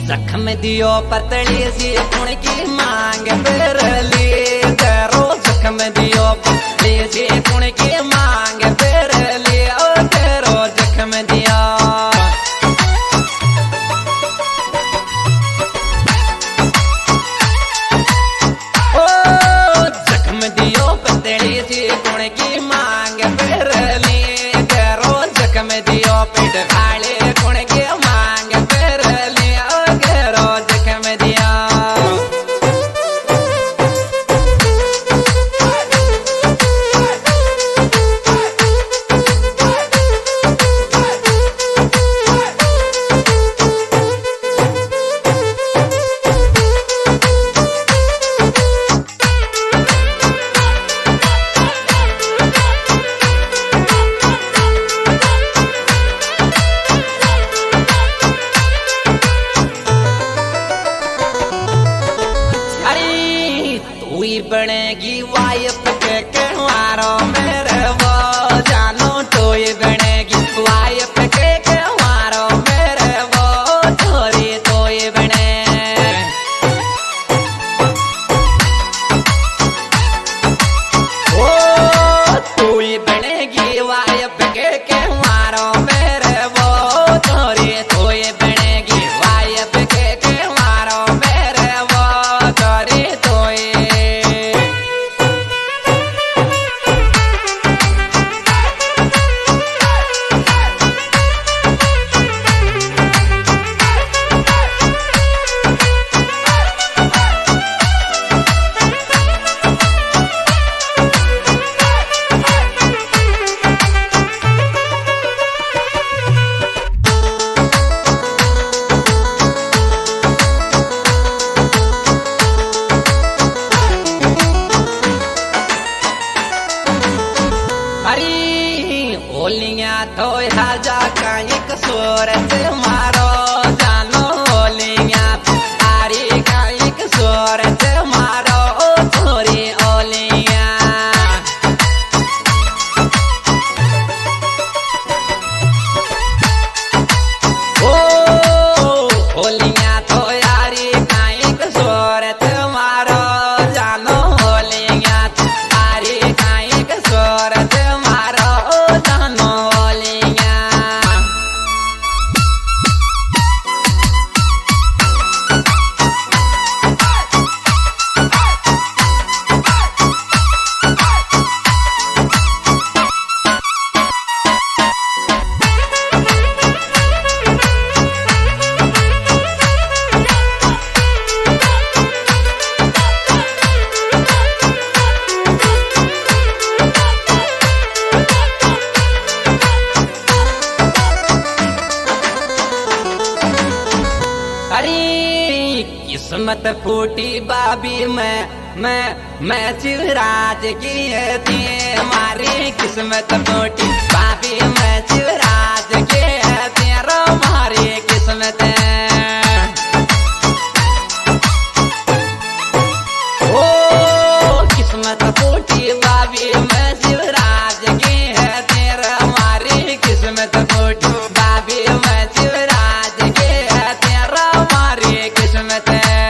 जख्म दियो पतली सी कुण की मांग बेरली तेरो जख्म दियो पतली सी कुण की मांग बेरली ओ तेरो जख्म दिया ओ जख्म दियो पतली सी कुण की मांग बेरली तेरो जख्म दियो पेट खाले कुण की मांग बेरली ओ तेरो जख्म दिया बनेगी वाइफ के कहवारो मेरे वो जानो तो ये बनेगी वाइफ के कहवारो मेरे वो छोरी तो ये बने ओ तू ही बनेगी वाइफ के कहवारो मेरे वो छोरी तो ये बनेगी वाइफ के कहवारो मेरे वो छोरी तो ये ओलियां तो राजा का एक सूरत मारो जानो ओलियां तारी का एक सूरत मारो ओ छोरी ओलियां ओ ओलियां तो यारी का एक सूरत मारो जानो ओलियां तारी का एक सूरत मारो जानो ओलियां किस्मत फूटी बाबी मैं शिवराज की थी हमारी किस्मत फूटी बाबी मैं शिवराज की थी हमारी किस्मत ओ किस्मत फूटी बाबी मैं शिवराज की थी हमारी किस्मत फूटी बाबी मैं शिवराज की थी हमारी किस्मत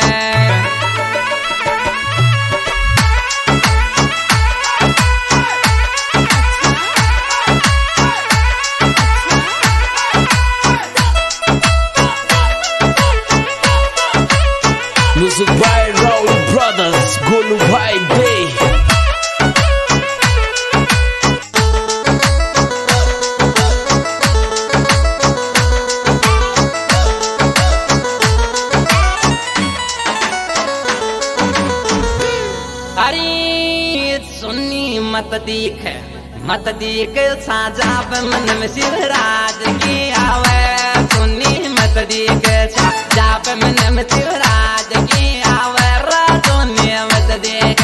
Music by Raul Brothers, Golu Bhai Day. अरे सुन्नी मत दीख साजा मन में शिवराज की आवे सुन्नी मत दीख साजा मन में शिवराज की आवे सुन्नी मत दीख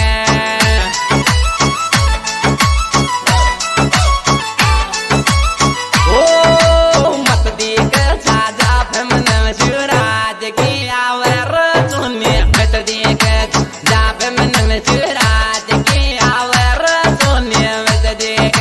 ओ मत दीख साजा मन में शिवराज की आवे सुन्नी मत दीख जाप मन में शिवराज की आवे सुन्नी मत दीख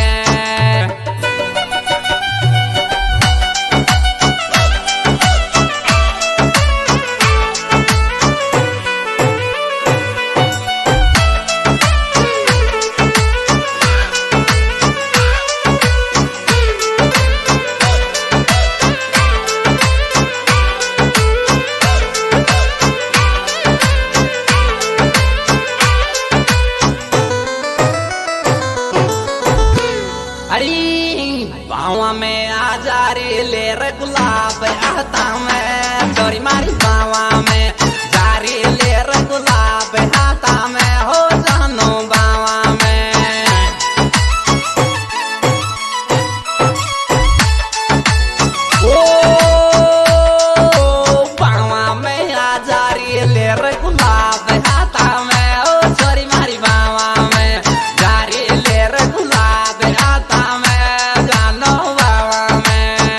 छोरी मारी बावा में जारी ले रे गुलाब हाथा में हो जानो बावा में ओ बावा में आ जारी ले रे गुलाब हाथा में हो छोरी मारी बावा में जारी ले रे गुलाब हाथा में जानो बावा में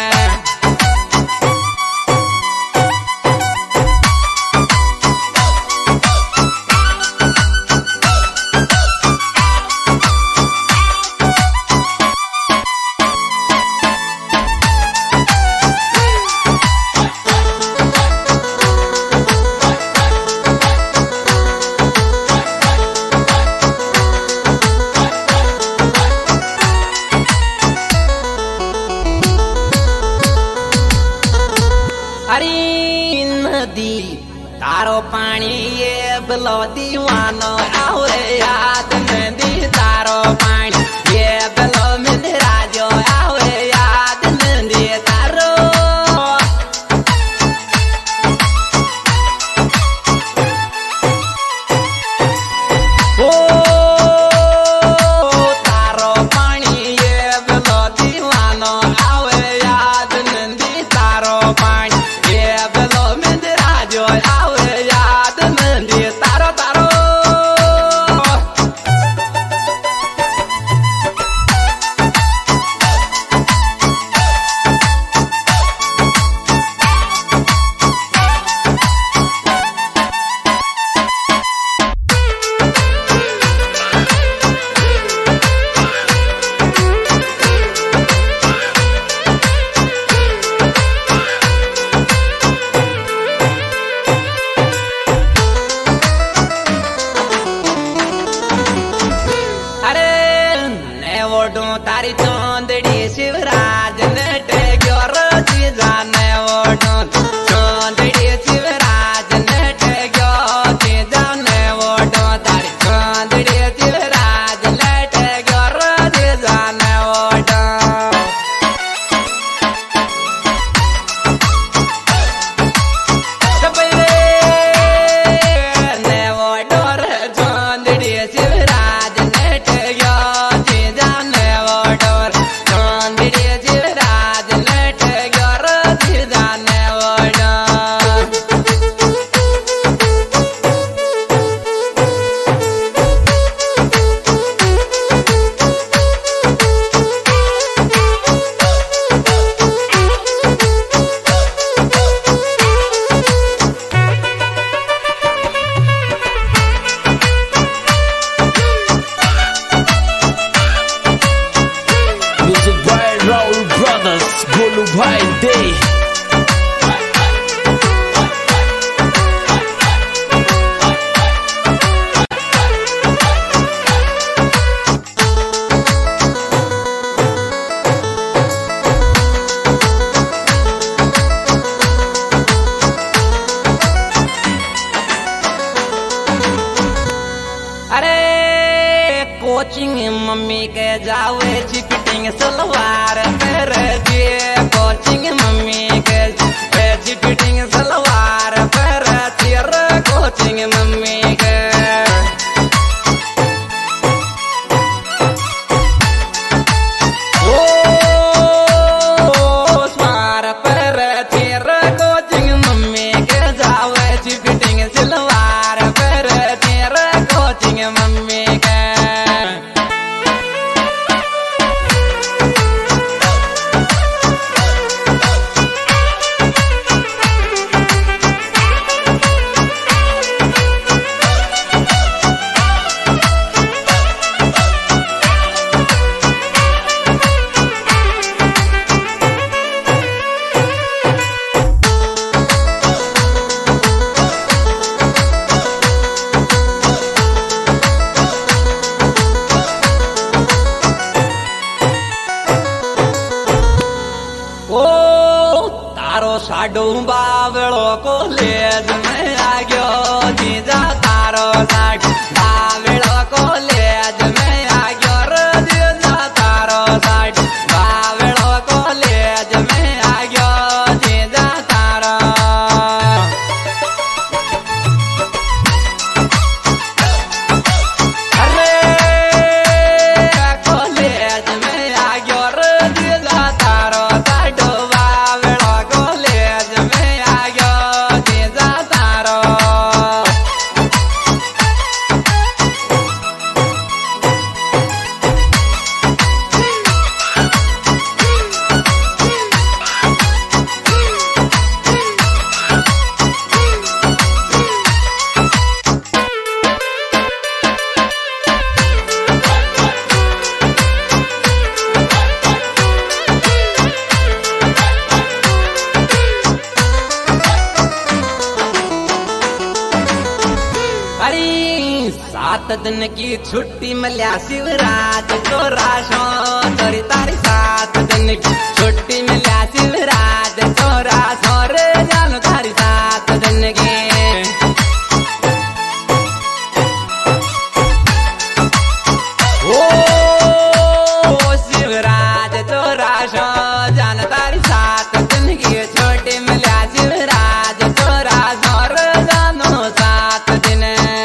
अरे नदी तारो पानी ये बलो दीवानो आवे याद नदी तारो पानी ये बलो मिलरा जो आवे याद नदी तारो ओ तारो पानी ये बलो दीवानो आवे याद नदी तारो पानी ये बलो मिलरा जो आवे याद नदी तारो तारो अरे ने वोडू तारी चोंदड़ी शिवराज ने टेग्योर जी जाने वोडू चोंदड़ी शिवराज ने टेग्योर जी जाने वोडू तारी चोंदड़ी शिवराज ने टेग्योर जी जाने वोडू ने वोडोर चोंदड़ी शिवराज ने टेग्योर जी जाने वोडोर चोंदड़ी शिवराज ने टेग्योर जी जाने वोडोर Music by Raul Brothers, Golu Bhai Day. अरे कोचिंग मम्मी के जावे चिपटिंग सलवार पर जे कोचिंग मम्मी के चिपटिंग सलवार पर तेर कोचिंग मम्मी के ओ स्वार पर तेर कोचिंग मम्मी के जावे चिपटिंग सलवार पर तेर कोचिंग मम्मी के साडू बावड़ो कॉलेज में आ गयो जीजा तारो साडू बावड़ो कॉलेज में आ गयो रे जीजा तारो साडू बावड़ो कॉलेज में आ गयो जीजा तारो 7 दिन की छुट्टी मिल्या शिवराज चोरा शो तोरी तारी 7 दिन की छुट्टी मिल्या शिवराज चोरा शो रे जानो तारी 7 दिन की ओ शिवराज चोरा शो जान तारी 7 दिन की छुट्टी मिल्या शिवराज चोरा शो रे जानो 7 दिन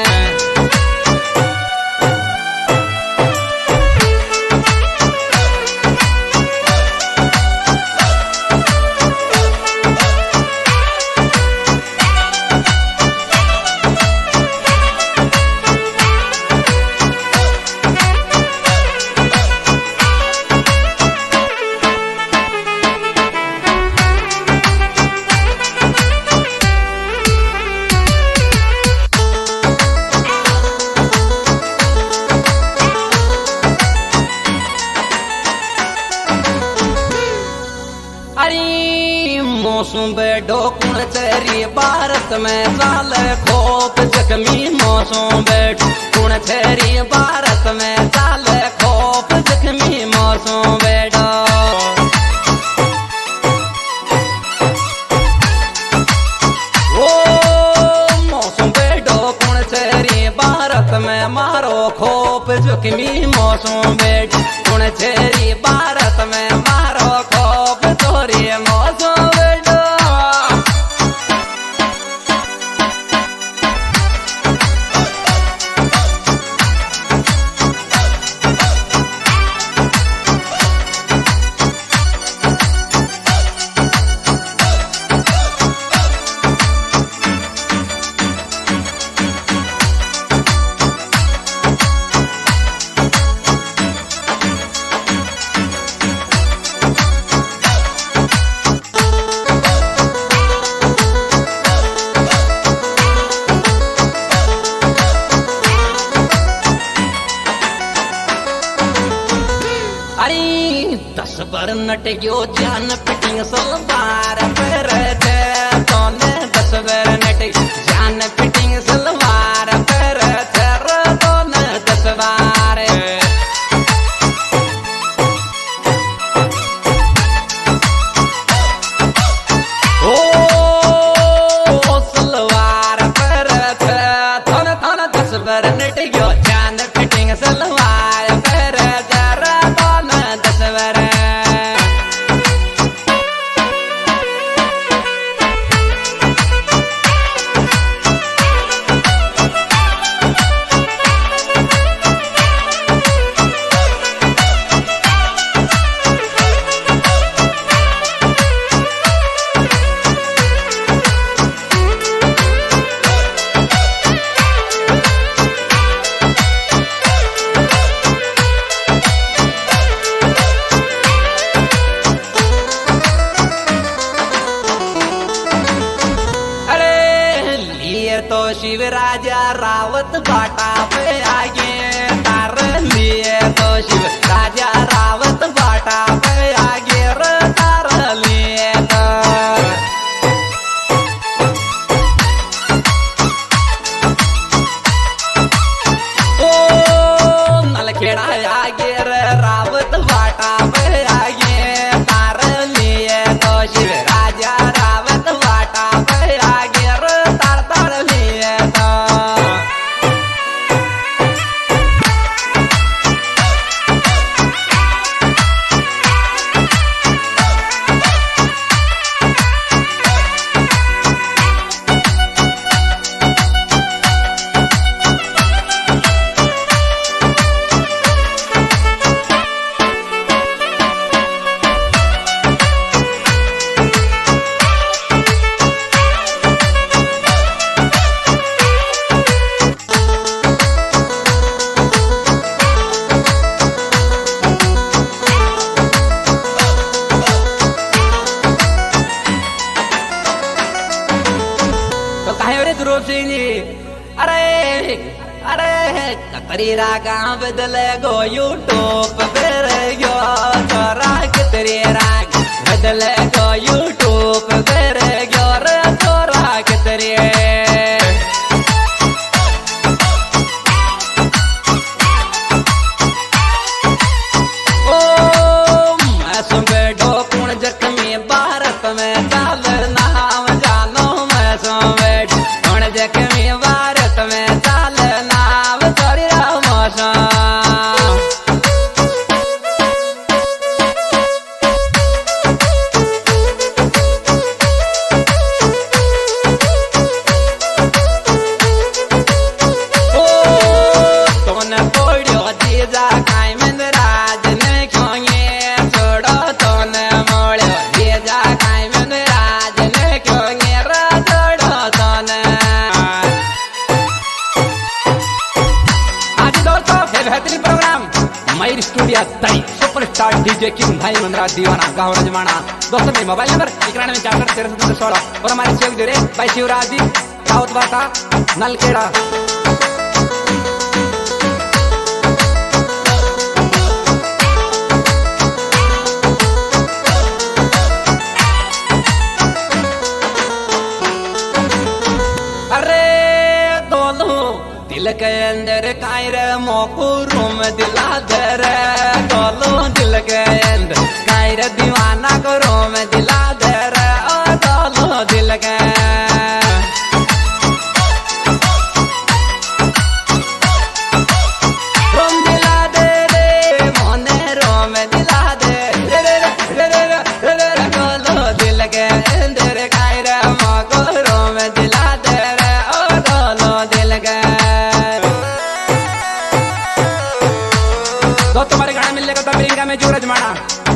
मौसम बेडो कुण चेरी भारत में साल खोप जख्मी मौसम बेड कुण चेरी भारत में साल खोप जख्मी मौसम बेडो ओ मौसम बेडो कुण चेरी भारत में मारो खोप जख्मी मौसम बेड कुण चेरी भारत में मारो खोप तोरी मौसम बर नट गयो जान पिटिंग सलवार पर थे तोने 10 बर नट जान पिटिंग सलवार पर थे तोने 10 बार ओ सलवार पर थे तोने 10 बर नट गयो जान पिटिंग सलवार पर थे तोने 10 बार तो शिवराजा रावत बाटा पे आगे तार लिए तो शिव राजा रावत बाटा पे आगे रे तार लिए तो ओ नलखेड़ा आगे रे रावत बाटा पे आगे तार लिए तो शिव राजा रावत बाटा पे आगे रे तार तार लिए तो अरे कतरी रागा बदले गो यूट्यूब पर गयो तोरा कतरी राग बदले गो यूट्यूब पर गयो रे तोरा कतरी इंडिया तई सुपरस्टार डीजे किंग भाई मनरा दीवाना गाँव रजमाना। दोस्तों मेरे मोबाइल नंबर 91 और हमारे सेवक जुड़े भाई शिवराज जी साउथ बाटा नलखेड़ा। दिल के अंदर कायर मोको रूम दिला दे रे डोलो दिल के अंदर कायर दीवाना को रूम दिला दे रे ओ डोलो दिल के रूम दिला दे रे मोने रूम दिला दे रे रे रे रे रे रे डोलो दिल के अंदर कायर मोको रूम दिला दे रे ओ डोलो दिल के। तो तुम्हारे गाना मिलने का तब में जो रजमाना।